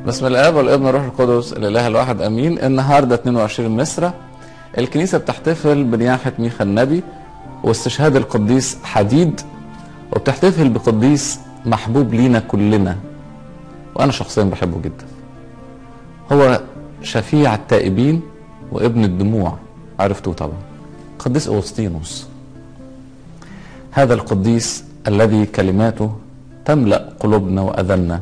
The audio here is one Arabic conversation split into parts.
بسم الاب والابن والروح القدس الاله الواحد امين. النهارده 22 مصر الكنيسه بتحتفل بنياحه ميخا النبي واستشهاد القديس حديد، وبتحتفل بقديس محبوب لينا كلنا، وانا شخصيا بحبه جدا. هو شفيع التائبين وابن الدموع، عرفتوه طبعا، قديس أغسطينوس. هذا القديس الذي كلماته تملأ قلوبنا وأذنا،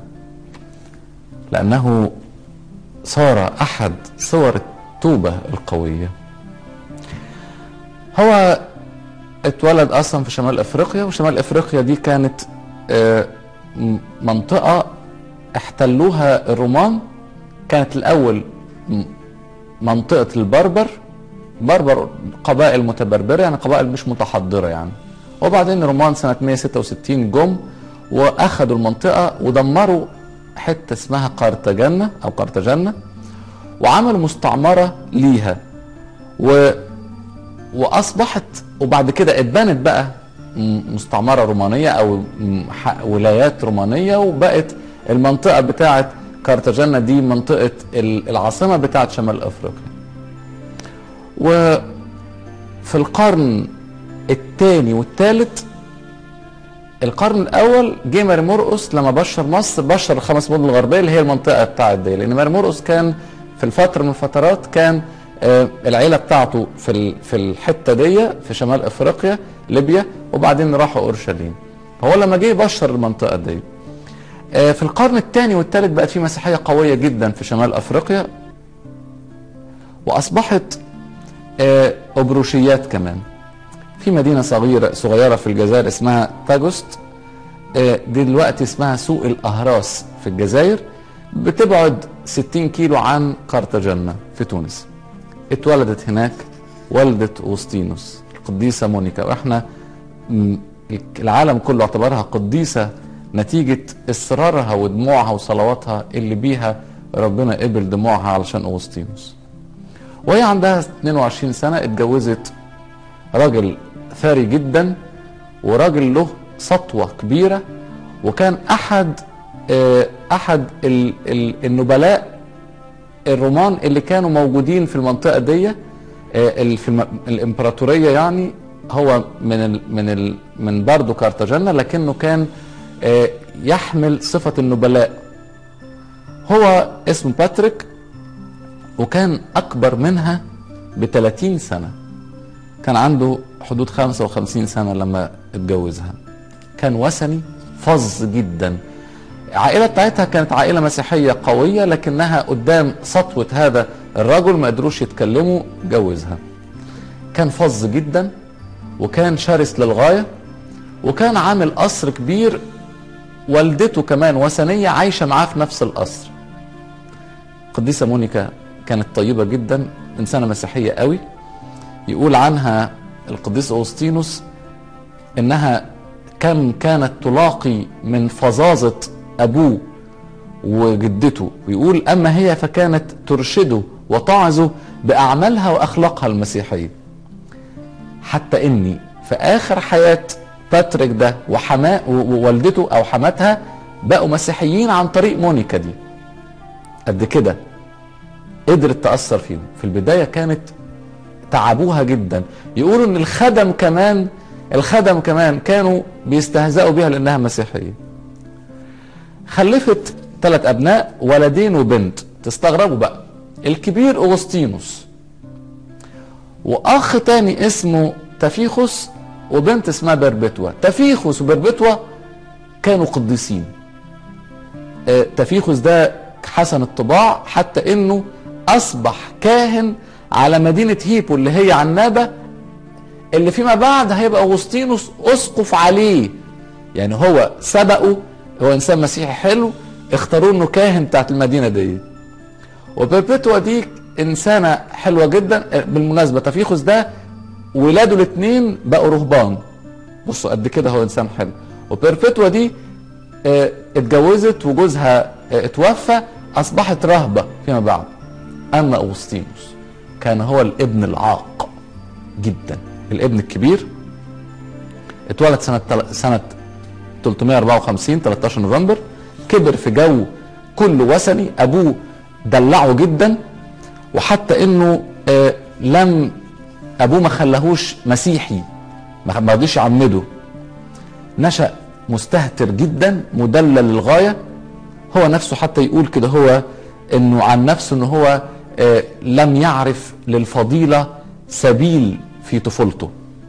لأنه صار أحد صور التوبة القوية. هو اتولد أصلا في شمال أفريقيا، وشمال أفريقيا دي كانت منطقة احتلوها الرومان. كانت الأول منطقة البربر، قبائل متبربرة، يعني قبائل مش متحضرة يعني. وبعدين الرومان سنة 166 جم وأخذوا المنطقة ودمروا حتة اسمها قرطاجنة وعملوا مستعمرة ليها وأصبحت، وبعد كده اتبنت بقى مستعمرة رومانية أو ولايات رومانية، وبقت المنطقة بتاعت قرطاجنة دي منطقة العاصمة بتاعت شمال أفريقيا. وفي القرن الثاني والثالث، القرن الاول جه ماري مرقس لما بشر مصر، بشر الخمس مدن الغربيه اللي هي المنطقه بتاعت دي، لان ماري مرقس كان في الفتره من الفترات كان العيله بتاعته في الحته دي في شمال افريقيا ليبيا، وبعدين راحوا اورشليم. فهو لما جه بشر المنطقه دي. في القرن الثاني والثالث بقت في مسيحيه قويه جدا في شمال افريقيا، واصبحت أبروشيات كمان. في مدينة صغيرة في الجزائر اسمها تاجوست، دي دلوقتي اسمها سوق الأهراس في الجزائر، بتبعد 60 كيلو عن قرطاجنة في تونس. اتولدت هناك والدة أغسطينوس القديسة مونيكا، واحنا العالم كله اعتبرها قديسة نتيجة إصرارها ودموعها وصلواتها اللي بيها ربنا قبل دموعها علشان أغسطينوس. وهي عندها 22 سنة اتجوزت راجل ثري جدا، وراجل له سطوة كبيرة، وكان أحد النبلاء الرومان اللي كانوا موجودين في المنطقة دي في الإمبراطورية. يعني هو من برضه قرطاجنة، لكنه كان يحمل صفة النبلاء. هو اسمه باتريك، وكان أكبر منها ب30 سنة، كان عنده حدود 55 سنة لما اتجوزها. كان وثني فظ جدا. العائلة بتاعتها كانت عائلة مسيحية قوية، لكنها قدام سطوة هذا الرجل ما قدروش يتكلموا، جوزها. كان فظ جدا، وكان شرس للغاية، وكان عامل قصر كبير. والدته كمان وثنية عايشة معاه في نفس القصر. القديسة مونيكا كانت طيبة جدا، إنسانة مسيحية قوي. يقول عنها القديس أغسطينوس إنها كانت تلاقي من فظاظة أبوه وجدته، ويقول أما هي فكانت ترشده وتعظه بأعمالها وأخلاقها المسيحية، حتى إني في آخر حياة باتريك ده ووالدته أو حماتها بقوا مسيحيين عن طريق مونيكا دي. قد كده قدرت تأثر فيهم. في البداية كانت تعبوها جدا. يقولوا ان الخدم كمان كانوا بيستهزئوا بيها لانها مسيحية. خلفت 3 ابناء، ولدين وبنت. تستغربوا بقى، الكبير أغسطينوس، واخ تاني اسمه تفيخوس، وبنت اسمها بربتوة. تفيخوس وبربتوة كانوا قديسين. تفيخوس ده حسن الطباع، حتى انه اصبح كاهن على مدينة هيبو اللي هي عنابة، اللي فيما بعد هيبقى أغسطينوس أسقف عليه. يعني هو سبقه، هو إنسان مسيحي حلو، اختاروه إنه كاهن بتاعت المدينة دي. وبربتوة دي إنسانة حلوة جدا. بالمناسبة تفيخوس ده ولاده الاثنين بقوا رهبان، بصوا قد كده هو إنسان حلو. وبربتوة دي اتجوزت وجوزها اتوفى، أصبحت راهبة فيما بعد. أما أغسطينوس كان هو الابن العاق جدا، الابن الكبير. اتولد سنة 354 13 نوفمبر. كبر في جو كله وثني، ابوه دلعه جدا، وحتى انه ابوه ما خلاهوش مسيحي، ما رضيش يعمده. نشأ مستهتر جدا، مدلل للغاية. هو نفسه حتى يقول كده هو انه عن نفسه انه هو لم يعرف للفضيلة سبيل في طفولته.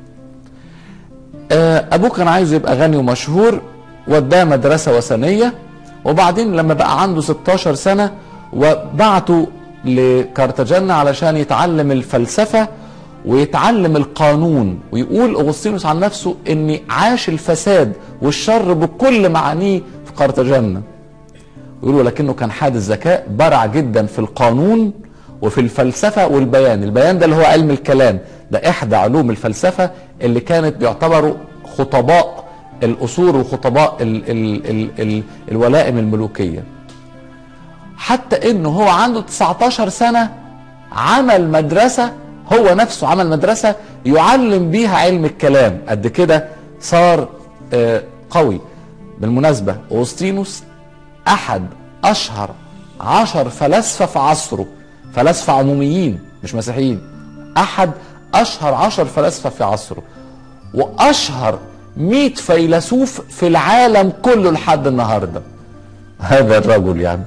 ابوه كان عايز يبقى غني ومشهور، وداه مدرسة وثنية، وبعدين لما بقى عنده 16 سنة وبعته لكارتاجنة علشان يتعلم الفلسفة ويتعلم القانون. ويقول أغسطينوس عن نفسه ان عاش الفساد والشر بكل معانيه في قرطاجنة. يقولوا لكنه كان حاد الذكاء، برع جدا في القانون وفي الفلسفة والبيان. البيان ده اللي هو علم الكلام، ده احدى علوم الفلسفة اللي كانت بيعتبروا خطباء الأصول وخطباء الولائم الملوكية. حتى انه هو عنده 19 سنة عمل مدرسة، هو نفسه عمل مدرسة يعلم بيها علم الكلام. قد كده صار قوي. بالمناسبة أغسطينوس أحد أشهر 10 فلاسفة في عصره، فلاسفة عموميين مش مسيحيين، أحد أشهر 10 فلاسفة في عصره، وأشهر 100 فيلسوف في العالم كله لحد النهاردة. هذا الرجل يعني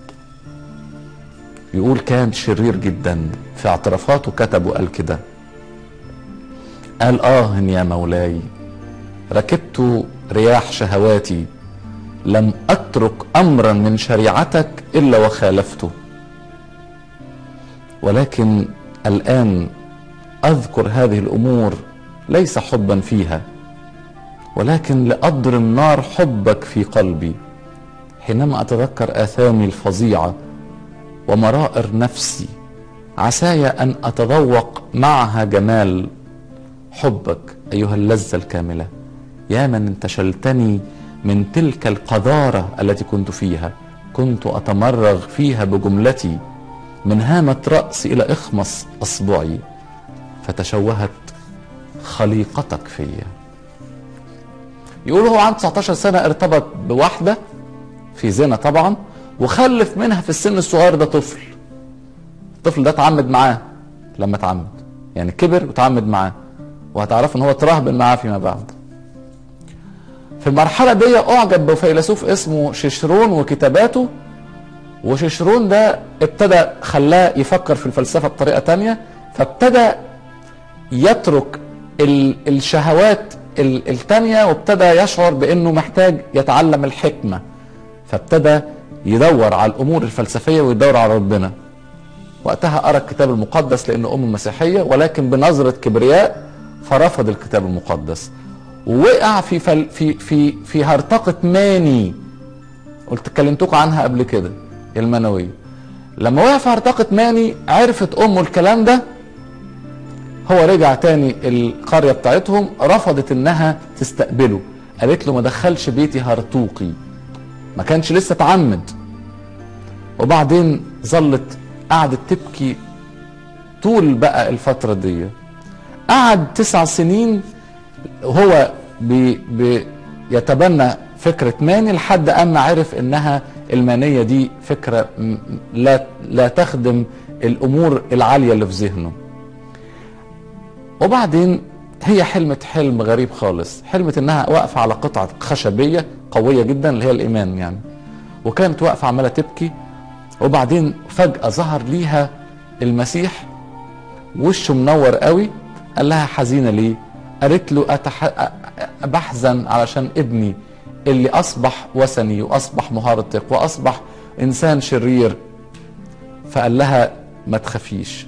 يقول كان شرير جدا. في اعترافاته كتب وقال كده، قال يا مولاي، ركبت رياح شهواتي، لم أترك أمرا من شريعتك إلا وخالفته، ولكن الآن أذكر هذه الأمور ليس حبا فيها، ولكن لأضرم نار حبك في قلبي حينما أتذكر آثامي الفظيعة ومرائر نفسي، عساي أن أتذوق معها جمال حبك أيها اللذة الكاملة، يا من انتشلتني من تلك القذارة التي كنت فيها، كنت أتمرغ فيها بجملتي من هامة رأسي إلى إخمص أصبعي، فتشوهت خليقتك فيا. يقول هو عنده 19 سنة ارتبط بواحدة في زنا طبعا، وخلف منها في السن الصغير ده طفل. الطفل ده اتعمد معاه لما اتعمد، يعني كبر وتعمد معاه، وهتعرفوا ان هو ترهبن معاه فيما بعد. في المرحلة دي اعجب بفيلسوف اسمه شيشرون وكتاباته، وشيشرون ده ابتدى خلاه يفكر في الفلسفة بطريقة تانية، فابتدى يترك الشهوات التانية، وابتدى يشعر بانه محتاج يتعلم الحكمة، فابتدى يدور على الامور الفلسفية ويدور على ربنا. وقتها قرأ الكتاب المقدس لانه امه مسيحية، ولكن بنظرة كبرياء فرفض الكتاب المقدس، ووقع في هرطقة ماني، اتكلمتكم عنها قبل كده، المنوية. لما وقع في هرطقة ماني عرفت امه الكلام ده، هو رجع تاني القرية بتاعتهم، رفضت انها تستقبله، قالت له ما دخلش بيتي هرطوقي، ما كانش لسه اتعمد. وبعدين ظلت قعدت تبكي طول بقى الفترة دي. قعد 9 سنين وهو يتبنى فكرة ماني، لحد أما عرف إنها المانية دي فكرة لا تخدم الأمور العالية اللي في ذهنه. وبعدين هي حلمت حلم غريب خالص، حلمت إنها واقفة على قطعة خشبية قوية جدا اللي هي الإيمان يعني، وكانت واقفة عمالة تبكي. وبعدين فجأة ظهر ليها المسيح وشه منور قوي، قال لها حزينة ليه؟ قالت له بحزن علشان ابني اللي أصبح وثني وأصبح مهرطق وأصبح إنسان شرير. فقال لها ما تخافيش،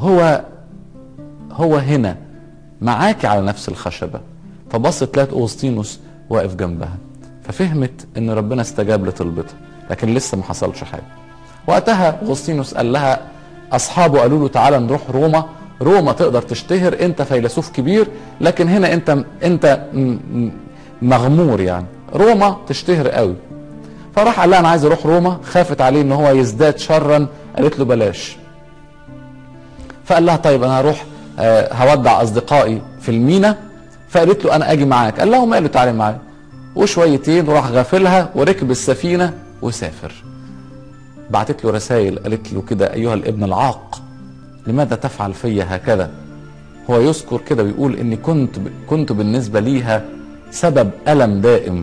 هو هنا معاكي على نفس الخشبة. فبصت لقت أغسطينوس واقف جنبها، ففهمت ان ربنا استجاب لطلبتها، لكن لسه ما حصلش حاجة. وقتها أغسطينوس قال لها، أصحابه قالوا له تعالى نروح روما تقدر تشتهر، انت فيلسوف كبير، لكن هنا انت مغمور يعني، روما تشتهر قوي. فراح قال لها انا عايز اروح روما. خافت عليه ان هو يزداد شرا، قالت له بلاش. فقال لها طيب انا هروح هودع اصدقائي في المينا. فقالت له انا اجي معاك. قال لها وماله تعالي معايا. وشويتين وراح غافلها وركب السفينة وسافر. بعتت له رسائل قالت له كده: ايها الابن العاق، لماذا تفعل في هكذا؟ هو يذكر كده ويقول اني كنت بالنسبة ليها سبب ألم دائم.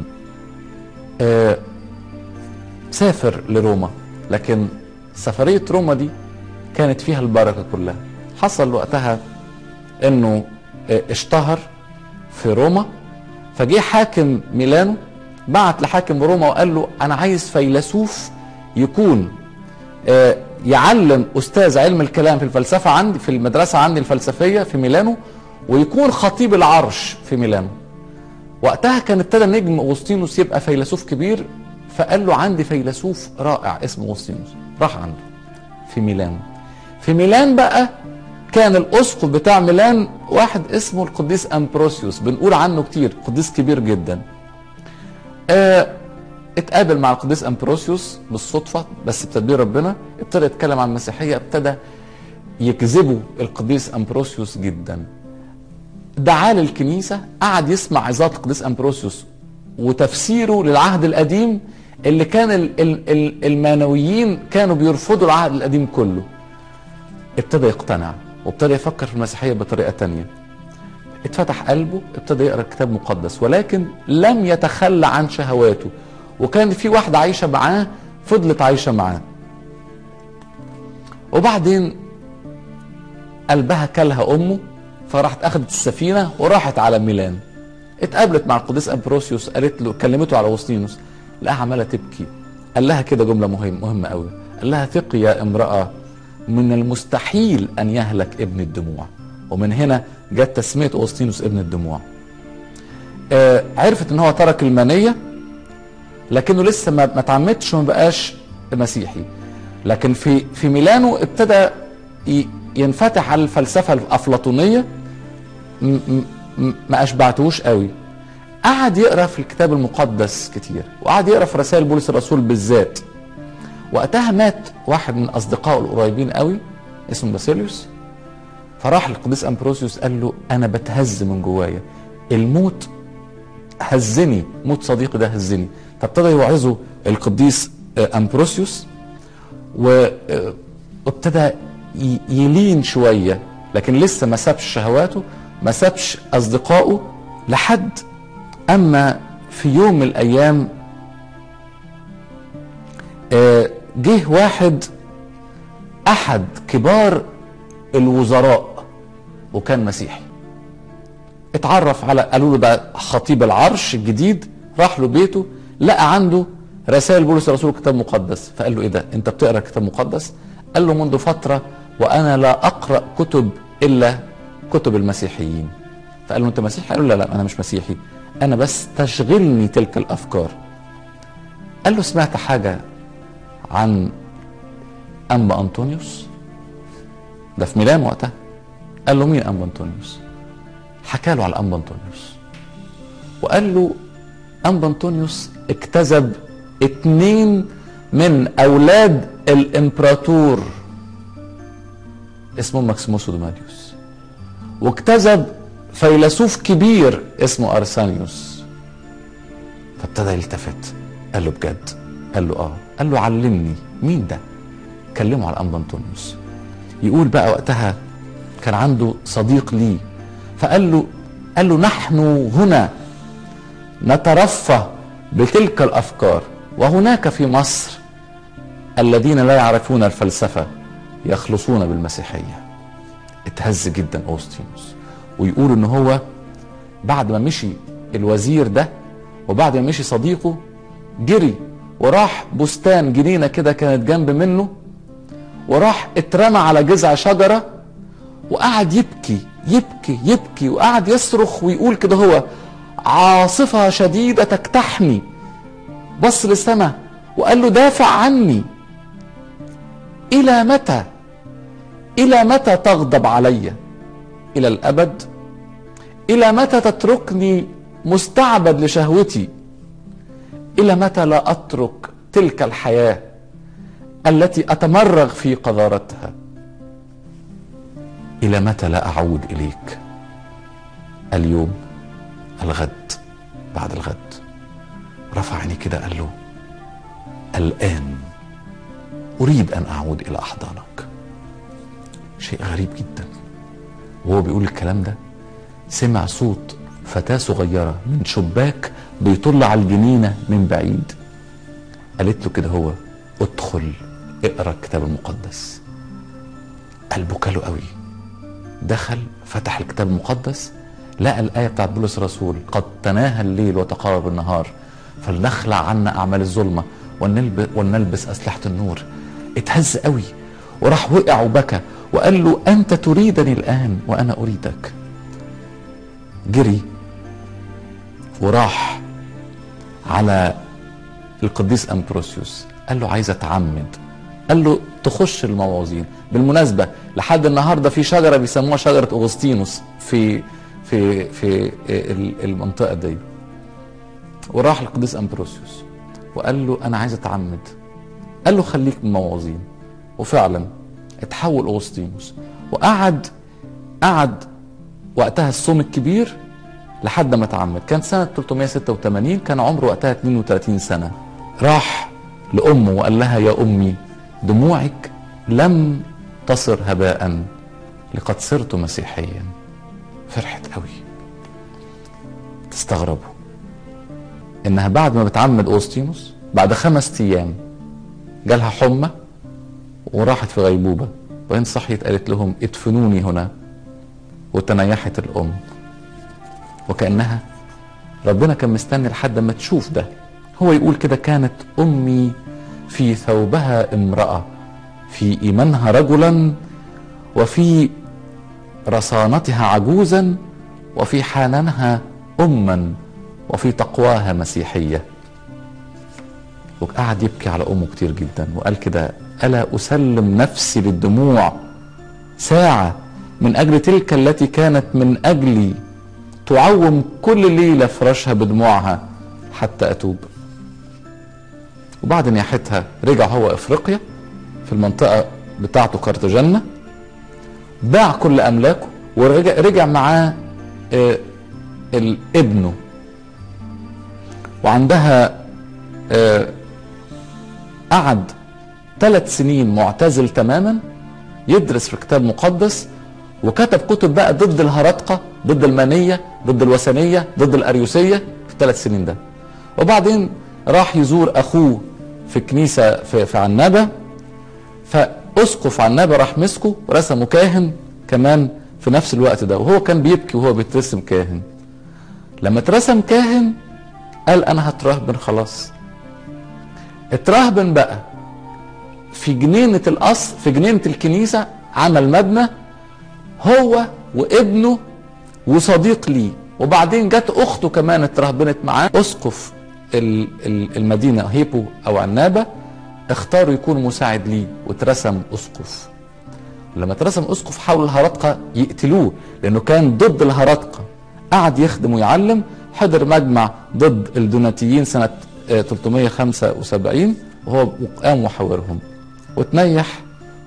سافر لروما، لكن سفرية روما دي كانت فيها البركة كلها. حصل وقتها انه اشتهر في روما، فجه حاكم ميلانو بعت لحاكم روما وقال له: انا عايز فيلسوف يكون يعلم استاذ علم الكلام في الفلسفة عندي في المدرسة عندي الفلسفية في ميلانو، ويكون خطيب العرش في ميلانو. وقتها كان ابتدى نجم أغسطينوس يبقى فيلسوف كبير، فقال له: عندي فيلسوف رائع اسمه أغسطينوس. راح عنده في ميلان. في ميلان بقى كان الأسقف بتاع ميلان واحد اسمه القديس أمبروسيوس، بنقول عنه كتير، قديس كبير جدا. اتقابل مع القديس أمبروسيوس بالصدفة بس بتدبير ربنا، ابتدى يتكلم عن المسيحية، ابتدى يجذبه القديس أمبروسيوس جدا. دعاه للكنيسة، قعد يسمع عظات القديس أمبروسيوس وتفسيره للعهد القديم اللي كان المانويين كانوا بيرفضوا العهد القديم كله. ابتدى يقتنع وابتدى يفكر في المسيحية بطريقة تانية. اتفتح قلبه، ابتدى يقرأ الكتاب المقدس، ولكن لم يتخلى عن شهواته. وكان في واحدة عايشة معاه، فضلت عايشة معاه. وبعدين قلبها كلها أمه، فراحت أخذت السفينة وراحت على ميلان. اتقابلت مع القديس أمبروسيوس، قالت له، كلمته على أغسطينوس، لقاها عمالة تبكي. قال لها كده جملة مهمة قوي، قال لها: ثقي يا امرأة، من المستحيل أن يهلك ابن الدموع. ومن هنا جت تسمية أغسطينوس ابن الدموع. عرفت ان هو ترك المانية، لكنه لسه ما تعمدش وما بقاش مسيحي. لكن في ميلانو ابتدى ينفتح على الفلسفة الأفلاطونية، ما أشبعتهوش قوي. قعد يقرأ في الكتاب المقدس كتير، وقعد يقرأ في رسائل بولس الرسول بالذات. وقتها مات واحد من أصدقائه القريبين قوي اسمه باسيليوس، فراح للقديس أمبروسيوس قال له: أنا بتهز من جوايا، الموت هزني، موت صديقي ده هزني. فابتدى يوعظه القديس أمبروسيوس، وابتدى يلين شوية، لكن لسه ما سابش شهواته، ما سابش أصدقائه، لحد أما في يوم من الأيام جه واحد أحد كبار الوزراء وكان مسيحي، اتعرف على، قالوا له ده خطيب العرش الجديد، راح له بيته لقى عنده رسائل بولس الرسول كتاب مقدس. فقال له: ايه ده، انت بتقرا كتاب مقدس؟ قال له: منذ فتره وانا لا اقرا كتب الا كتب المسيحيين. فقال له: انت مسيحي؟ قال له: لا انا مش مسيحي، انا بس تشغلني تلك الافكار. قال له: سمعت حاجه عن انبا انطونيوس؟ ده في ميلان وقتها. قال له: مين انبا انطونيوس؟ حكى له على انبا انطونيوس، وقال له: انبا انطونيوس اكتسب 2 من اولاد الامبراطور اسمه ماكسيموس دوماديوس، واكتسب فيلسوف كبير اسمه ارسانيوس. فابتدى يلتفت، قال له: بجد؟ قال له: اه. قال له: علمني مين ده. كلمه على انبا انطونيوس. يقول بقى وقتها كان عنده صديق ليه، فقال له: نحن هنا نترفه بتلك الافكار، وهناك في مصر الذين لا يعرفون الفلسفه يخلصون بالمسيحيه. اتهز جدا أغسطينوس. ويقول ان هو بعد ما مشي الوزير ده وبعد ما مشي صديقه، جري وراح بستان جنينه كده كانت جنب منه، وراح اترمى على جذع شجره وقعد يبكي يبكي يبكي، وقعد يصرخ ويقول كده: هو عاصفة شديدة تجتاحني. بص للسماء وقال له: دافع عني. إلى متى؟ إلى متى تغضب علي؟ إلى الأبد؟ إلى متى تتركني مستعبد لشهوتي؟ إلى متى لا أترك تلك الحياة التي أتمرغ في قذارتها؟ إلى متى لا أعود إليك؟ اليوم، الغد، بعد الغد. رفع عيني كده قال له: الآن أريد أن أعود إلى أحضانك. شيء غريب جدا. وهو بيقول الكلام ده سمع صوت فتاة صغيرة من شباك بيطل على الجنينة من بعيد. قالت له كده هو ادخل اقرأ الكتاب المقدس. قلبه كله قوي. دخل فتح الكتاب المقدس، لقى الآية بتاعت بولس الرسول: قد تناهى الليل وتقارب النهار فلنخلع عنا أعمال الظلمة ولنلبس أسلحة النور. اتهز قوي وراح وقع وبكى وقال له: أنت تريدني الآن وأنا أريدك. جري وراح على القديس أمبروسيوس، قال له: عايز أتعمد. قال له: تخش الموعظين. بالمناسبة لحد النهاردة في شجرة بيسموها شجرة أغسطينوس في المنطقة دي. وراح للقديس أمبروسيوس وقال له: أنا عايز أتعمد. قال له: خليك من الموعظين. وفعلا اتحول أغسطينوس وقعد وقتها الصوم الكبير لحد ما اتعمد. كان سنة 386، كان عمره وقتها 32 سنة. راح لأمه وقال لها: يا أمي، دموعك لم تصر هباء، لقد صرت مسيحيا. فرحت قوي. تستغربوا انها بعد ما بتعمد أغسطينوس بعد 5 أيام جالها حمى وراحت في غيبوبة، وإن صحيت قالت لهم: ادفنوني هنا. وتنيحت الأم، وكأنها ربنا كان مستني لحد ما تشوف ده. هو يقول كده: كانت أمي في ثوبها امرأة، في إيمانها رجلا، وفي رصانتها عجوزا، وفي حنانها أما، وفي تقواها مسيحية. وقعد يبكي على أمه كتير جدا وقال كده: ألا أسلم نفسي للدموع ساعة من أجل تلك التي كانت من أجلي تعوم كل ليلة فراشها بدموعها حتى أتوب. وبعد نياحتها رجع هو إفريقيا في المنطقة بتاعته كارتاجنة، باع كل أملاكه ورجع معاه ابنه، وعندها قعد 3 سنين معتزل تماما يدرس في الكتاب المقدس، وكتب كتب بقى ضد الهرطقة، ضد المانية، ضد الوثنية، ضد الأريوسية في 3 سنين ده. وبعدين راح يزور أخوه في الكنيسة في عنابة، فأسقف عنابة راح مسكه ورسمه كاهن كمان في نفس الوقت ده، وهو كان بيبكي وهو بيترسم كاهن. لما اترسم كاهن قال: أنا هترهبن خلاص. اترهبن بقى في جنينة القصر، في جنينة الكنيسة، عمل مبنى هو وابنه وصديق ليه. وبعدين جت أخته كمان اترهبنت معاه. أسقف المدينة هيبو أو عنابة اختاروا يكون مساعد ليه واترسم أسقف. لما اترسم أسقف حاول الهرطقة يقتلوه لأنه كان ضد الهرطقة. قعد يخدم ويعلم. حضر مجمع ضد الدوناتيين سنة 375 وهو قام وحاورهم، وتنيح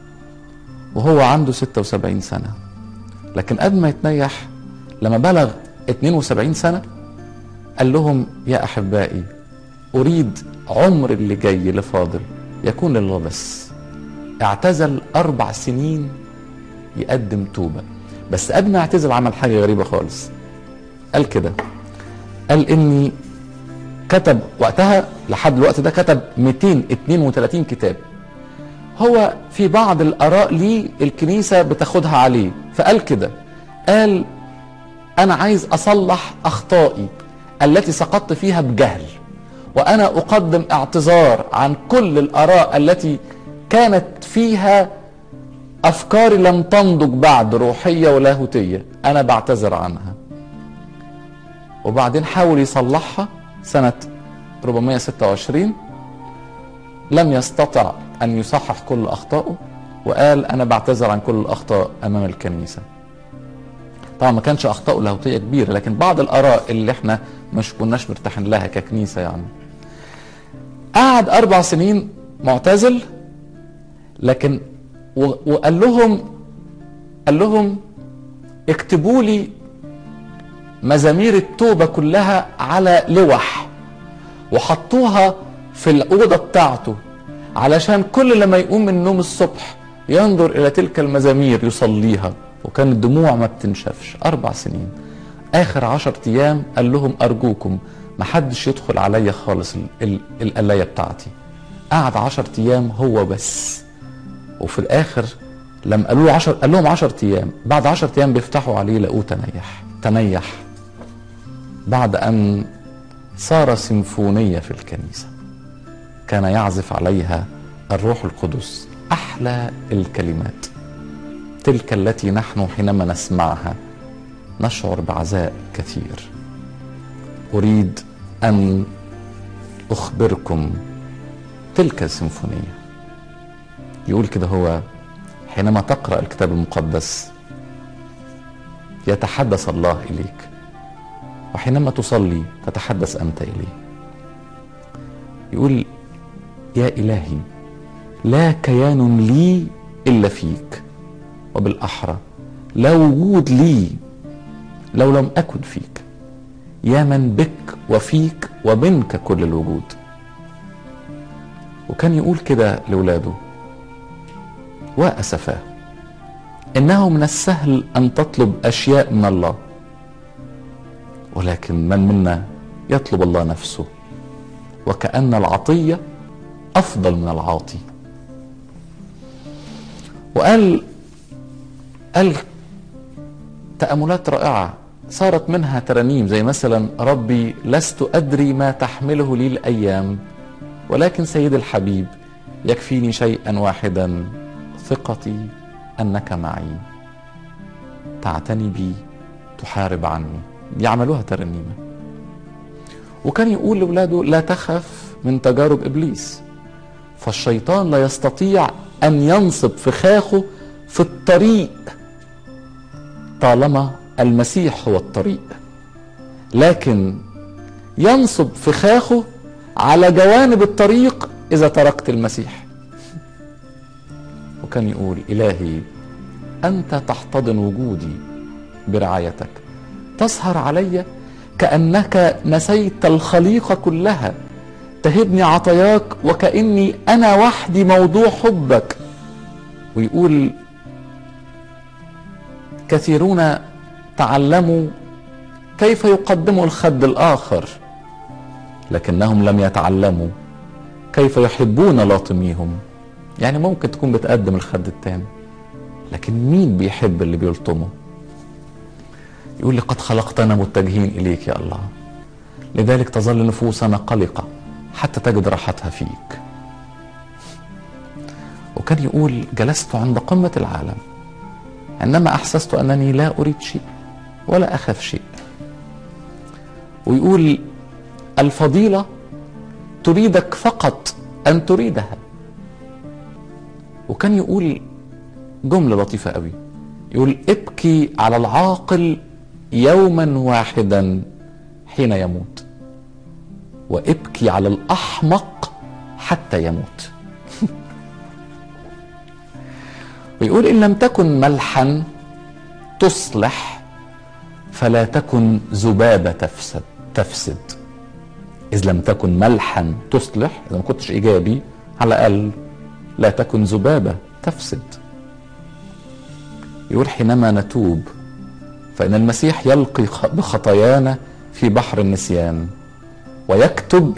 وهو عنده 76 سنة. لكن قبل ما يتنيح لما بلغ 72 سنة قال لهم: يا أحبائي، أريد عمر اللي جاي اللي فاضل يكون لله بس. اعتزل 4 سنين يقدم توبة. بس قبل ما يعتزل عمل حاجة غريبة خالص. قال كده، قال إني كتب وقتها لحد الوقت ده كتب 232 كتاب. هو في بعض الآراء ليه الكنيسة بتاخدها عليه، فقال كده، قال: أنا عايز أصلح أخطائي التي سقطت فيها بجهل، وأنا أقدم اعتذار عن كل الآراء التي كانت فيها أفكار لم تنضج بعد روحية ولاهوتية، أنا بعتذر عنها. وبعدين حاول يصلحها سنة 426، لم يستطع أن يصحح كل أخطائه، وقال: أنا بعتذر عن كل الأخطاء أمام الكنيسة. طبعا ما كانش أخطاء لاهوتية كبيرة، لكن بعض الآراء اللي احنا مش كناش مرتاحين لها ككنيسة يعني. قعد 4 سنين معتزل، لكن وقال لهم اكتبوا لي مزامير التوبة كلها على لوح، وحطوها في الأوضة بتاعته علشان كل لما يقوم من النوم الصبح ينظر إلى تلك المزامير يصليها، وكانت الدموع ما بتنشفش. 4 سنين. آخر 10 أيام قال لهم أرجوكم محدش يدخل عليا خالص القلاية بتاعتي. قعد 10 أيام هو بس، وفي الآخر لما قال لهم 10 أيام، بعد 10 أيام بيفتحوا عليه لقوه تنيح بعد أن صار سيمفونية في الكنيسة كان يعزف عليها الروح القدس أحلى الكلمات، تلك التي نحن حينما نسمعها نشعر بعزاء كثير. أريد أن أخبركم تلك السيمفونية. يقول كده هو: حينما تقرأ الكتاب المقدس يتحدث الله إليك، وحينما تصلي تتحدث أنت إليه. يقول: يا إلهي لا كيان لي إلا فيك، وبالأحرى لا وجود لي لو لم أكن فيك، يا من بك وفيك ومنك كل الوجود. وكان يقول كده لأولاده: وأسفاه إنه من السهل أن تطلب أشياء من الله، ولكن من منا يطلب الله نفسه، وكأن العطية أفضل من العاطي. وقال تأملات رائعة صارت منها ترانيم، زي مثلا: ربي لست أدري ما تحمله لي الأيام، ولكن سيد الحبيب يكفيني شيئا واحدا، ثقتي أنك معي، تعتني بي تحارب عني. يعملوها ترنيمة. وكان يقول لأولاده: لا تخف من تجارب إبليس، فالشيطان لا يستطيع أن ينصب فخاخه في الطريق طالما المسيح هو الطريق، لكن ينصب فخاخه على جوانب الطريق إذا تركت المسيح. وكان يقول: إلهي أنت تحتضن وجودي برعايتك، تسهر علي كأنك نسيت الخليقة كلها، تهبني عطاياك وكأني أنا وحدي موضوع حبك. ويقول: كثيرون تعلموا كيف يقدموا الخد الآخر، لكنهم لم يتعلموا كيف يحبون لاطميهم. يعني ممكن تكون بتقدم الخد التاني، لكن مين بيحب اللي بيلطمه؟ يقول: لقد خلقتنا متجهين إليك يا الله، لذلك تظل نفوسنا قلقة حتى تجد راحتها فيك. وكان يقول: جلست عند قمة العالم عندما أحسست أنني لا أريد شيء ولا أخاف شيء. ويقول: الفضيلة تريدك فقط أن تريدها. وكان يقول جملة لطيفة قوي، يقول: ابكي على العاقل يوما واحدا حين يموت، وابكي على الأحمق حتى يموت. ويقول: إن لم تكن ملحا تصلح فلا تكن ذبابة تفسد. إذ لم تكن ملحا تصلح، إذا ما كنتش إيجابي على الأقل لا تكن ذبابة تفسد. يقول: حينما نتوب فإن المسيح يلقي بخطايانا في بحر النسيان، ويكتب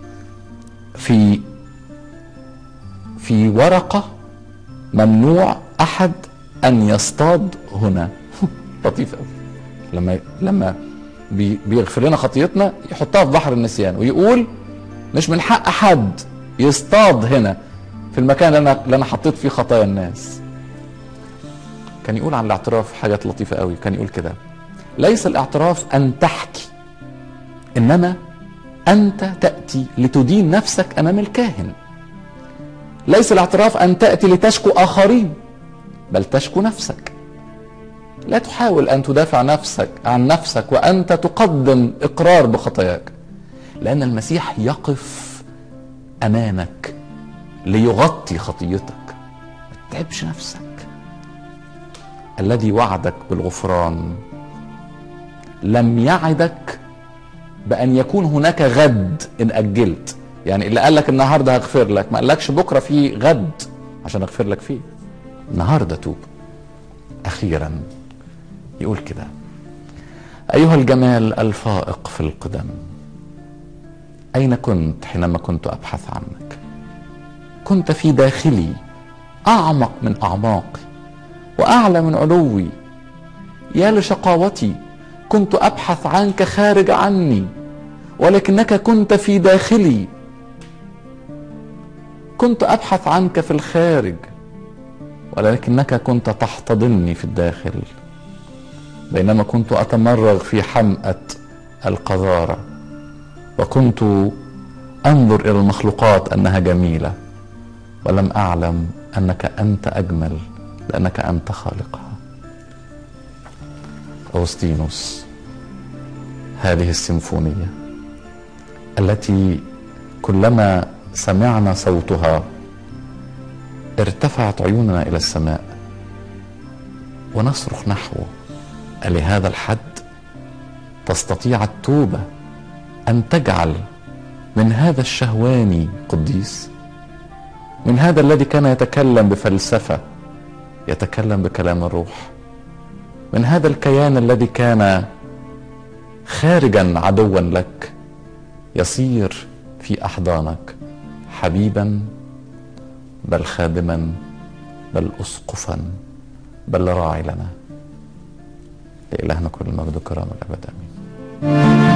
في ورقة: ممنوع أحد أن يصطاد هنا. لطيف قوي. لما بيغفر لنا خطيتنا يحطها في بحر النسيان، ويقول: مش من حق حد يصطاد هنا في المكان اللي أنا حطيت فيه خطايا الناس. كان يقول عن الاعتراف حاجات لطيفة قوي. كان يقول كده: ليس الاعتراف أن تحكي، إنما أنت تأتي لتدين نفسك أمام الكاهن. ليس الاعتراف أن تأتي لتشكو آخرين، بل تشكو نفسك. لا تحاول أن تدافع عن نفسك وأنت تقدم إقرار بخطاياك، لأن المسيح يقف أمامك ليغطي خطيتك. ما تتعبش نفسك. الذي وعدك بالغفران لم يعدك بأن يكون هناك غد إن أجلت. يعني اللي قال لك النهارده هغفر لك ما قالكش بكره في غد عشان اغفر لك فيه. النهارده توب. اخيرا يقول كده: ايها الجمال الفائق في القدم، اين كنت حينما كنت ابحث عنك؟ كنت في داخلي اعمق من اعماقي واعلى من علوي. يا لشقاوتي، كنت ابحث عنك خارج عني، ولكنك كنت في داخلي. كنت ابحث عنك في الخارج، ولكنك كنت تحتضنني في الداخل. بينما كنت اتمرغ في حمأة القذارة، وكنت انظر الى المخلوقات انها جميلة، ولم اعلم انك انت اجمل لانك انت خالقها. أغسطينوس، هذه السيمفونية التي كلما سمعنا صوتها ارتفعت عيوننا إلى السماء ونصرخ نحوه. ألهذا الحد تستطيع التوبة أن تجعل من هذا الشهواني قديس؟ من هذا الذي كان يتكلم بفلسفة يتكلم بكلام الروح؟ من هذا الكيان الذي كان خارجا عدوا لك يصير في أحضانك حبيبا، بل خادما، بل أسقفا، بل راعي لنا. لإلهنا كل المجد والكرامة الأبد آمين.